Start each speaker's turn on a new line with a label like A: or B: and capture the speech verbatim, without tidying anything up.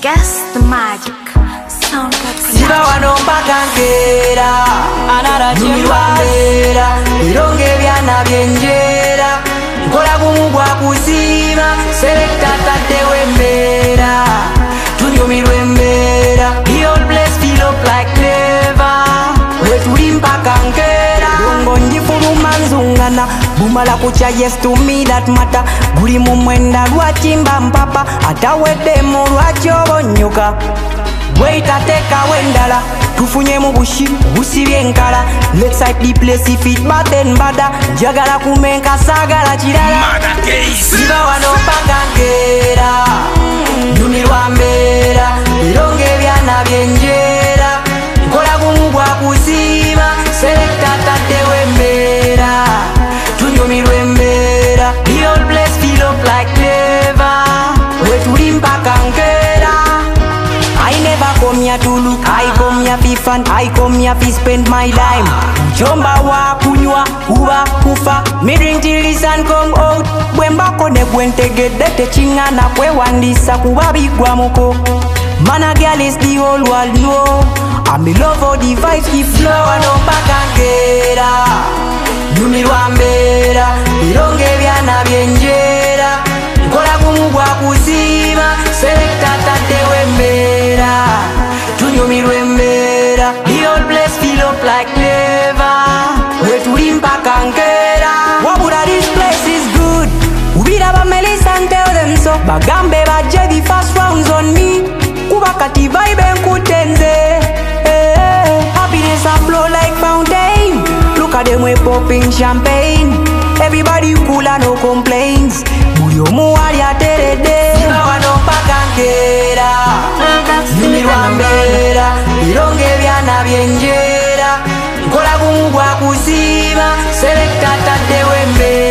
A: Guess the magic. Sound
B: Siba wano mpaka nkera Numirwambera Ironge byana byenjera Nkola gumu gwa kusiima Selecta tadewe mbera Tunyumirwe mbera The old place feel up like clever Wetuli mpaka nkera Dongo njifuluma nzungana Bumala kucha yes to me that matter Guli mumwenda lwachimba mpapa Atawedemu lwachobonyoka Wait a take a wendala Tufunye mu bushi, busi byenkala Let's hype the place if it bad then bada Jagala kumenka sagala chirala Siba wano mpaka nkera Numirwambera Ironge byana byenjera Nkola gumu gwa kusiima Selecta tadewe mbera Tunyumirwe mbera The old place feel up like clever Wetuli mpaka nkera I never come here to look, I come here fi fun, I come here fi spend my time. Chomba wa kunywa, kuba kufa, me drink till the sun come out. Bwemba kone kwente gedete chinga na kwe wandisa kuba bigwa muko. Man a girl is the whole world know. I'm in love for the vibes keep flow. Wano mpaka nkera Numirwambera Ironge byana byenjera Nkola gumu gwa kusiima Selecta tadewe mbera Tunyumirwe mbera The old place feel up like clever Wetuli mpaka nkera Wabula this place is good Ubira ba Melissa and tell them so Bagambe baje the first rounds on me Kuba kati vibe nkutenze hey, happiness a flow like fountain Look at them we popping champagne Everybody cool and no complaints Buyo muwali aterede Siba wano mpaka nkera Numirwambera Ironge byana byenjera Nkola gumu gwa kusiima Selecta tadewe mbera